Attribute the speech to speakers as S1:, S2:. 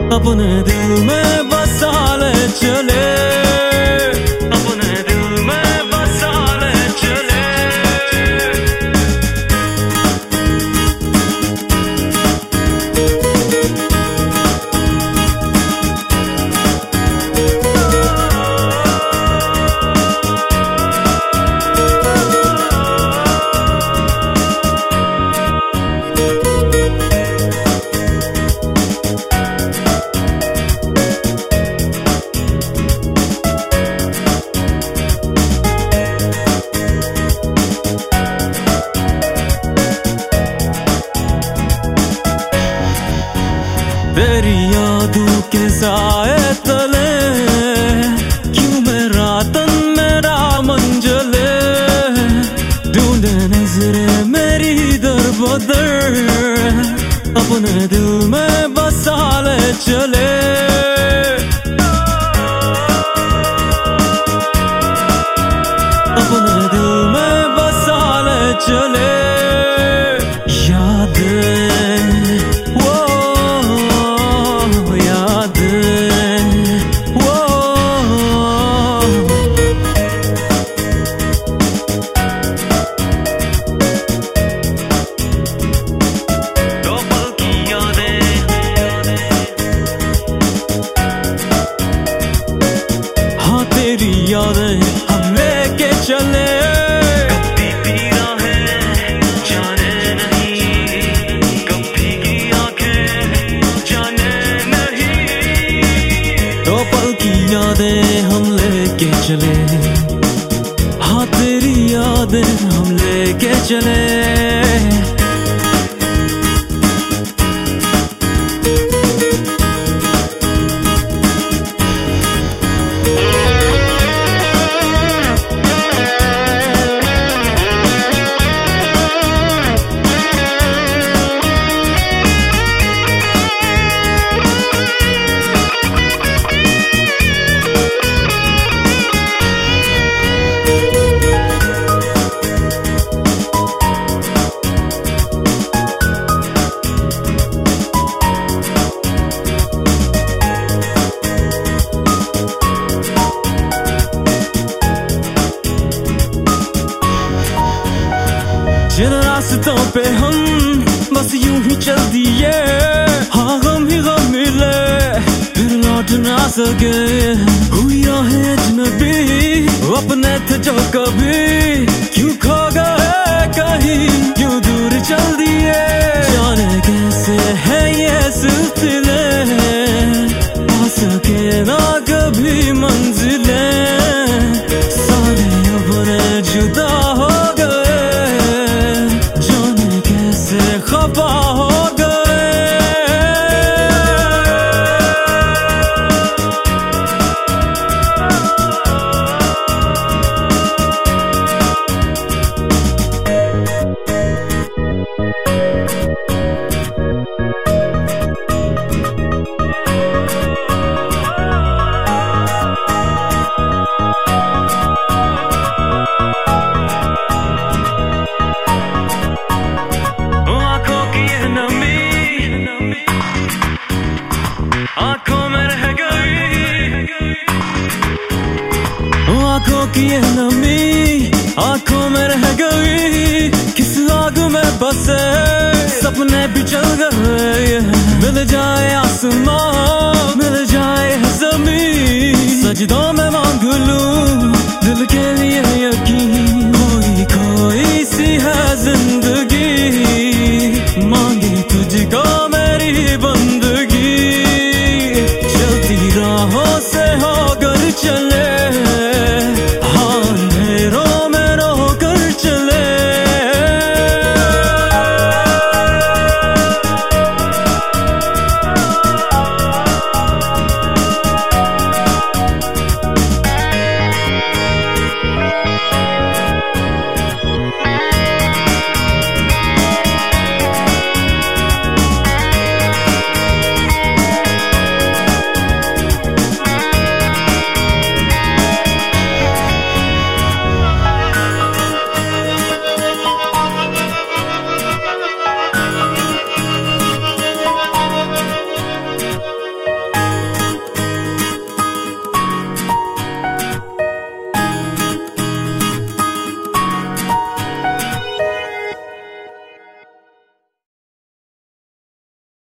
S1: अपने दिल में बसा ले चले, अपने दिल में बसा ले चले। तेरी यादों के साए तले क्यों मेरा तन मेरा मंजले, ढूंढे नजरे मेरी दर बदर, अपने दिल में बसा ले चले। अपने दिल में बसा ले चले। तेरी यादें हम लेके चले, कभी पीना है जाने नहीं, कभी की आंखें जाने नहीं। दो पल की यादें हम लेके चले, हाँ तेरी यादें हम लेके चले। जिन रास्तों पे हम बस यूं ही चल दिए, हाँ गम ही गम मिले फिर लौट ना सके। हुई है अजनबी अपने थे जो कभी, क्यों खो गए कहीं क्यों दूर चल दिए। जाने कैसे है ये सिलसिले, आ सके ना कभी मंजिले, सारे अपने जुदा हो खफा हो गए। आंखों में रह गई, आंखों की ये नमी आंखों में रह गई, किस आग में बसे सपने भी चल गए। मिल जाए आसमां मिल जाए ज़मीन, सजदों में मांग लूं दिल के लिए यकीन, कोई कोई सी है जिंदगी।